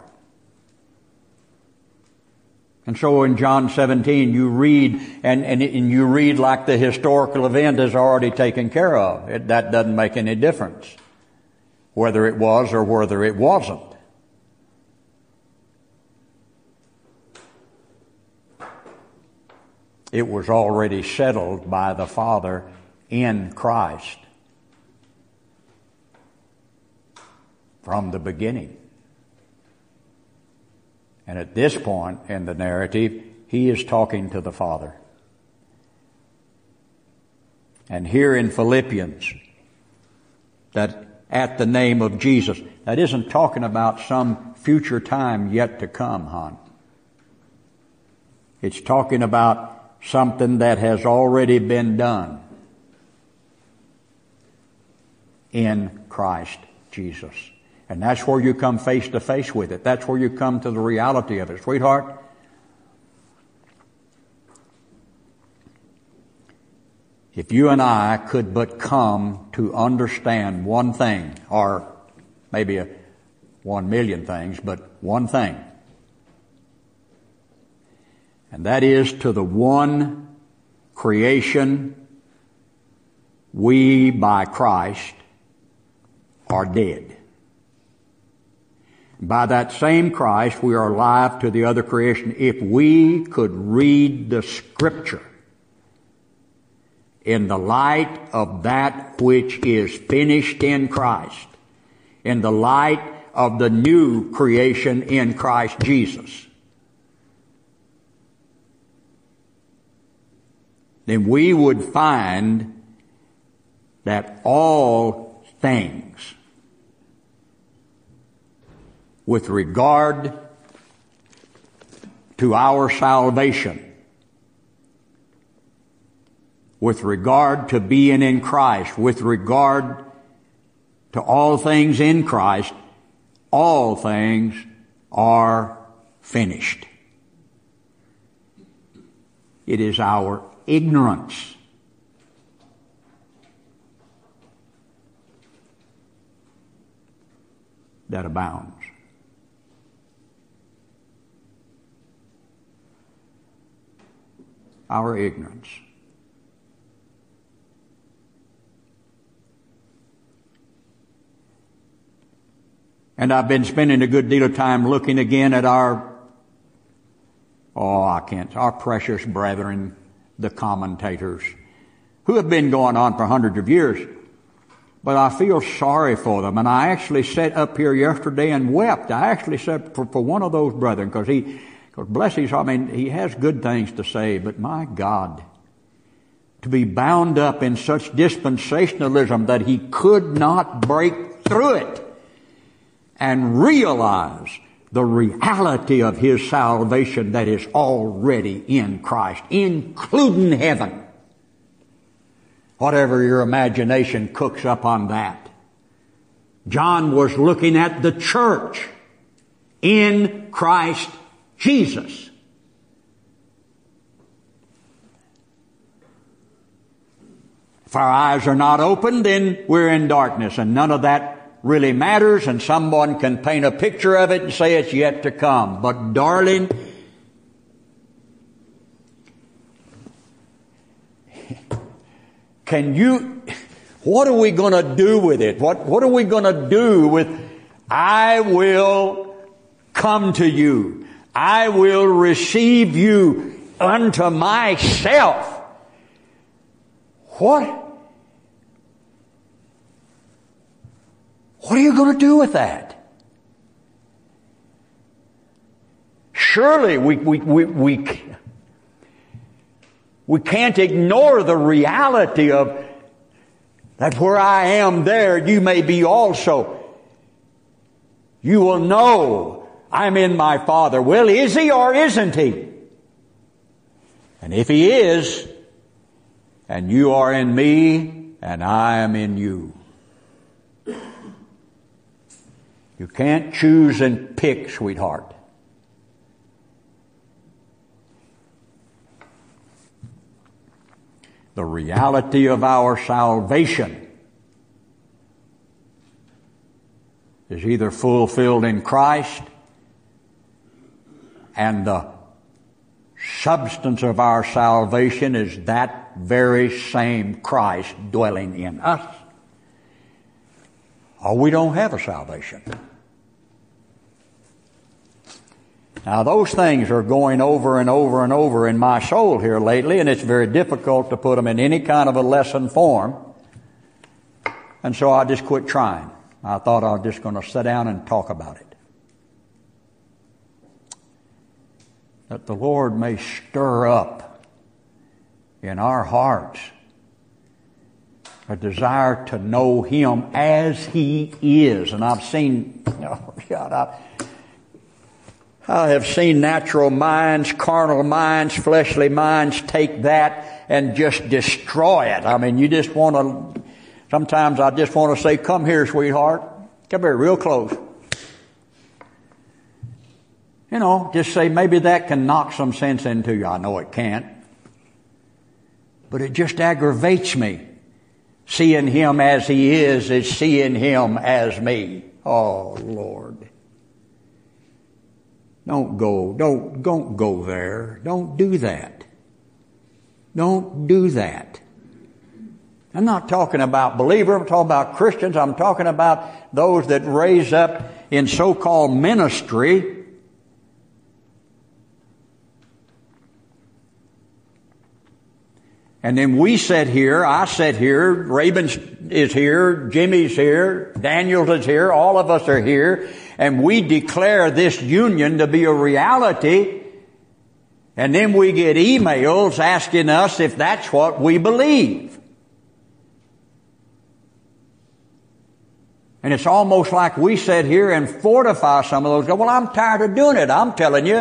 And so in John seventeen you read, and, and, and you read like the historical event is already taken care of. It, that doesn't make any difference, whether it was or whether it wasn't. It was already settled by the Father in Christ from the beginning. And at this point in the narrative, he is talking to the Father. And here in Philippians, that at the name of Jesus, that isn't talking about some future time yet to come, hon. It's talking about something that has already been done in Christ Jesus. And that's where you come face to face with it. That's where you come to the reality of it. Sweetheart, if you and I could but come to understand one thing, or maybe a one million things, but one thing, and that is, to the one creation, we by Christ are dead. By that same Christ, we are alive to the other creation. If we could read the Scripture in the light of that which is finished in Christ, in the light of the new creation in Christ Jesus, then we would find that all things with regard to our salvation, with regard to being in Christ, with regard to all things in Christ, all things are finished. It is our ignorance that abounds. Our ignorance. And I've been spending a good deal of time looking again at our, oh, I can't, our precious brethren, the commentators, who have been going on for hundreds of years. But I feel sorry for them. And I actually sat up here yesterday and wept. I actually said for, for one of those brethren, because he, because bless his heart, I mean, he has good things to say, but my God, to be bound up in such dispensationalism that he could not break through it and realize the reality of His salvation that is already in Christ, including heaven. Whatever your imagination cooks up on that. John was looking at the church in Christ Jesus. If our eyes are not open, then we're in darkness, and none of that really matters, and someone can paint a picture of it and say it's yet to come. But darling, can you, what are we going to do with it? What, what are we going to do with, I will come to you. I will receive you unto myself. What? What are you going to do with that? Surely we, we, we, we, we can't ignore the reality of that where I am there, you may be also. You will know I'm in my Father. Well, is He or isn't He? And if He is, and you are in me, and I am in you. You can't choose and pick, sweetheart. The reality of our salvation is either fulfilled in Christ, and the substance of our salvation is that very same Christ dwelling in us, or we don't have a salvation. Now those things are going over and over and over in my soul here lately, and it's very difficult to put them in any kind of a lesson form. And so I just quit trying. I thought I was just going to sit down and talk about it. That the Lord may stir up in our hearts a desire to know Him as He is. And I've seen, oh God, I, I have seen natural minds, carnal minds, fleshly minds take that and just destroy it. I mean, you just want to, sometimes I just want to say, come here, sweetheart. Come here real close. You know, just say, maybe that can knock some sense into you. I know it can't. But it just aggravates me. Seeing Him as He is is seeing Him as me. Oh, Lord. Don't go, don't, don't go there. Don't do that. Don't do that. I'm not talking about believers, I'm talking about Christians, I'm talking about those that raise up in so-called ministry. And then we sit here, I sit here, Raven is here, Jimmy's here, Daniels is here, all of us are here, and we declare this union to be a reality, and then we get emails asking us if that's what we believe. And it's almost like we sit here and fortify some of those. Well, I'm tired of doing it. I'm telling you,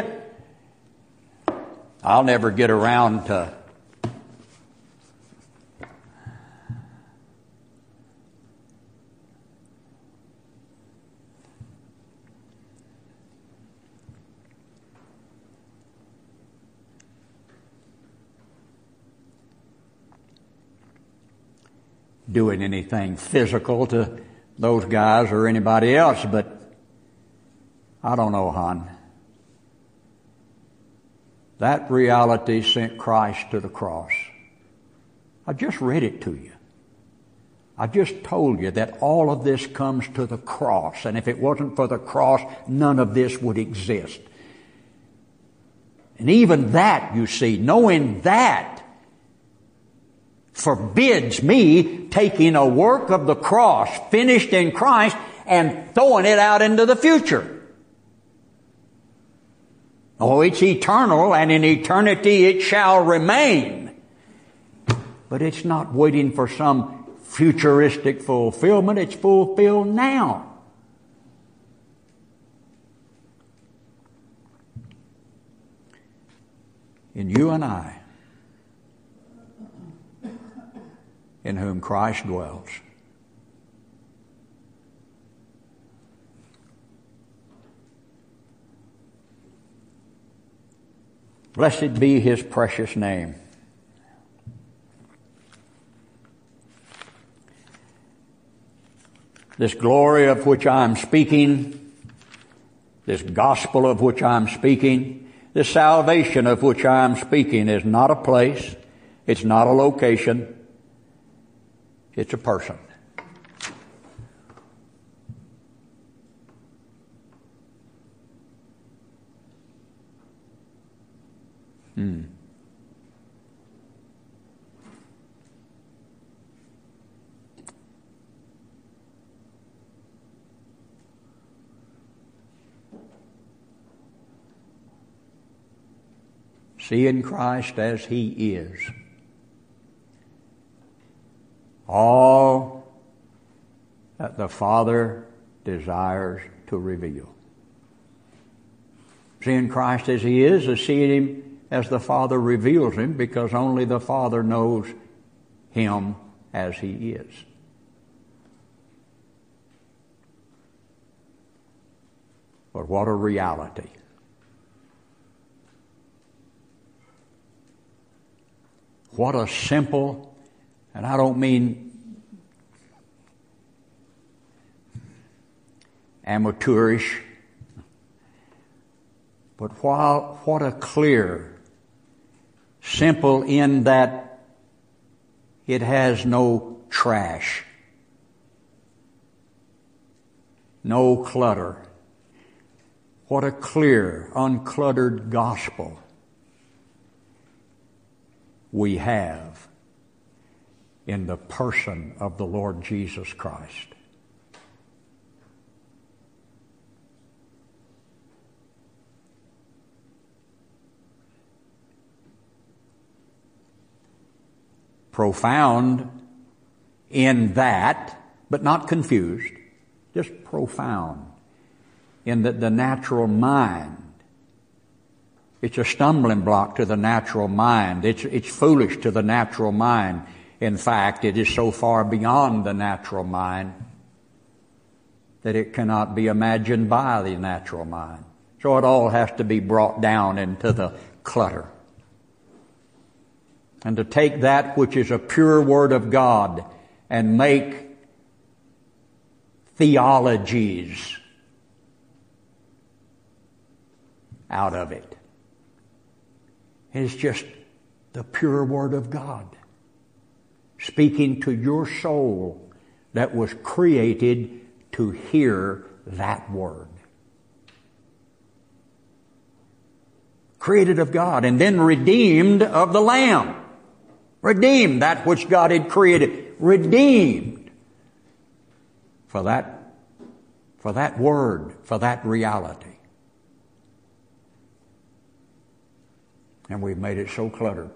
I'll never get around to doing anything physical to those guys or anybody else, but I don't know, hon. That reality sent Christ to the cross. I just read it to you. I just told you that all of this comes to the cross, and if it wasn't for the cross, none of this would exist. And even that, you see, knowing that, forbids me taking a work of the cross finished in Christ and throwing it out into the future. Oh, it's eternal, and in eternity it shall remain. But it's not waiting for some futuristic fulfillment. It's fulfilled now. In you and I, in whom Christ dwells. Blessed be His precious name. This glory of which I'm speaking, this gospel of which I'm speaking, this salvation of which I'm speaking is not a place, it's not a location, it's a person. Hmm. Seeing Christ as He is. All that the Father desires to reveal. Seeing Christ as He is is seeing Him as the Father reveals Him, because only the Father knows Him as He is. But what a reality. What a simple, and I don't mean amateurish, but while, what a clear, simple in that it has no trash, no clutter. What a clear, uncluttered gospel we have in the person of the Lord Jesus Christ. Profound in that, but not confused, just profound in that the natural mind, it's a stumbling block to the natural mind. It's, it's foolish to the natural mind. In fact, it is so far beyond the natural mind that it cannot be imagined by the natural mind. So it all has to be brought down into the clutter. And to take that which is a pure Word of God and make theologies out of it. It's just the pure Word of God speaking to your soul that was created to hear that Word. Created of God and then redeemed of the Lamb. Redeemed that which God had created. Redeemed for that, for that Word, for that reality. And we've made it so cluttered.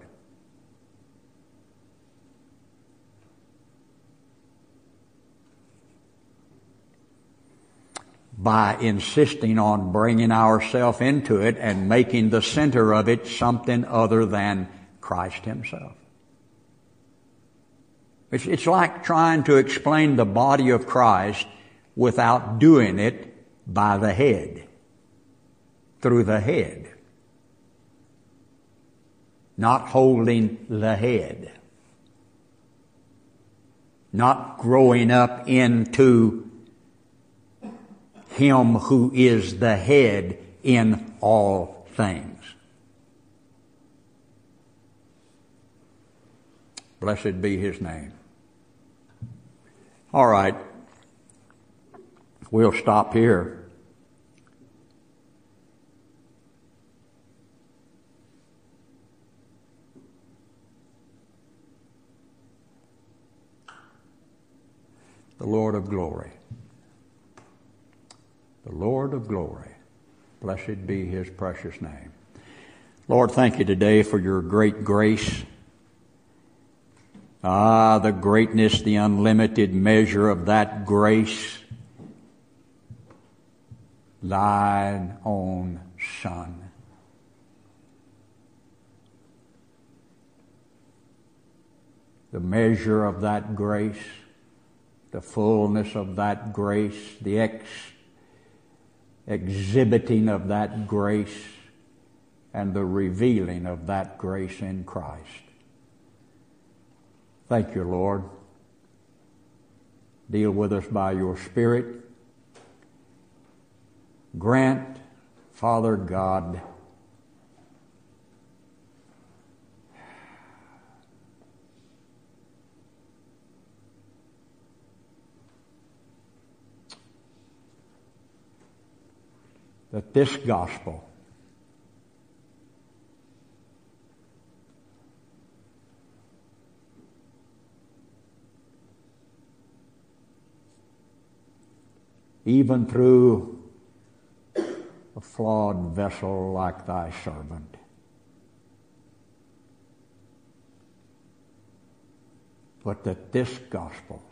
By insisting on bringing ourselves into it and making the center of it something other than Christ Himself. It's, it's like trying to explain the body of Christ without doing it by the head, through the head. Not holding the head. Not growing up into Him who is the head in all things. Blessed be His name. All right. We'll stop here. The Lord of glory. The Lord of glory. Blessed be His precious name. Lord, thank You today for Your great grace. Ah, the greatness, the unlimited measure of that grace. Thine own Son. The measure of that grace, the fullness of that grace, the ex, exhibiting of that grace, and the revealing of that grace in Christ. Thank you, Lord. Deal with us by your Spirit. Grant, Father God, that this gospel even through a flawed vessel like thy servant, but that this gospel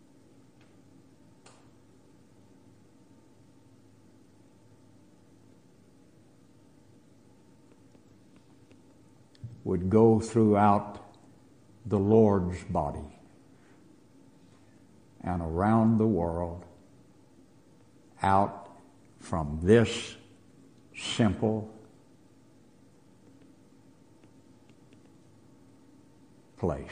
would go throughout the Lord's body and around the world, out from this simple place.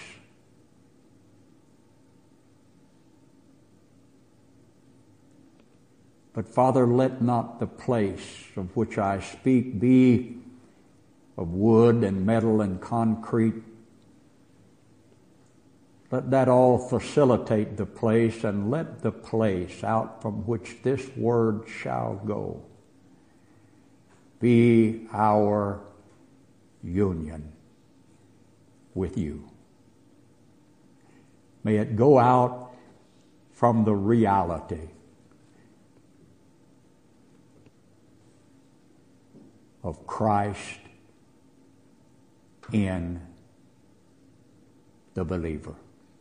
But Father, let not the place of which I speak be of wood and metal and concrete. Let that all facilitate the place, and let the place out from which this word shall go be our union with you. May it go out from the reality of Christ in the believer.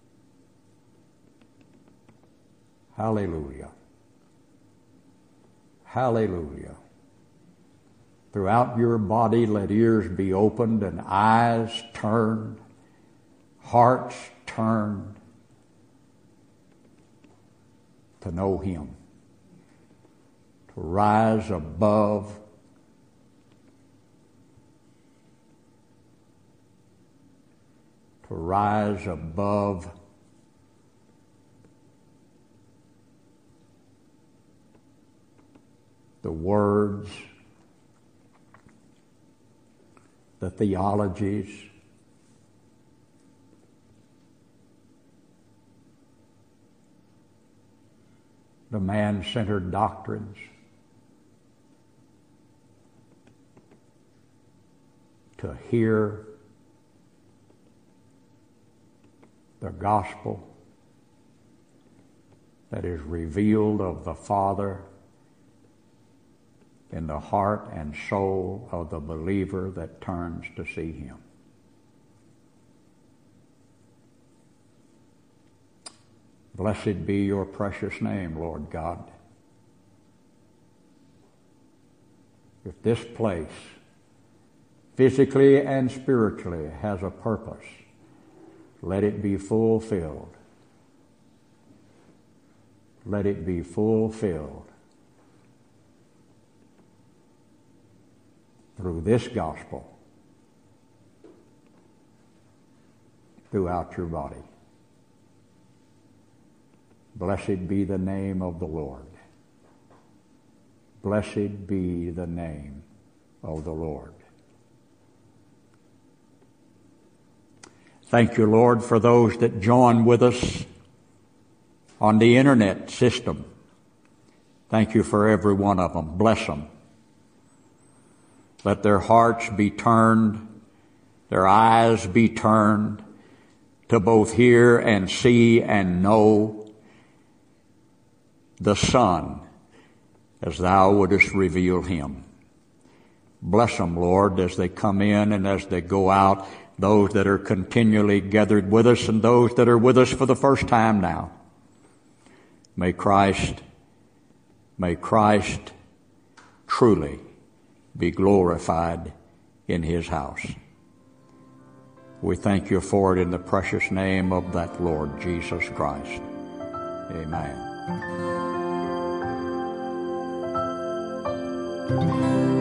Hallelujah. Hallelujah. Throughout your body, let ears be opened and eyes turned, hearts turned to know Him, to rise above to rise above the words, the theologies, the man-centered doctrines, to hear the gospel that is revealed of the Father in the heart and soul of the believer that turns to see Him. Blessed be your precious name, Lord God. If this place, physically and spiritually, has a purpose, let it be fulfilled. Let it be fulfilled through this gospel throughout your body. Blessed be the name of the Lord. Blessed be the name of the Lord. Thank you, Lord, for those that join with us on the internet system. Thank you for every one of them. Bless them. Let their hearts be turned, their eyes be turned to both hear and see and know the Son as thou wouldest reveal Him. Bless them, Lord, as they come in and as they go out. those that are continually gathered with us and those that are with us for the first time now. May Christ, may Christ truly be glorified in his house. We thank you for it in the precious name of that Lord Jesus Christ. Amen.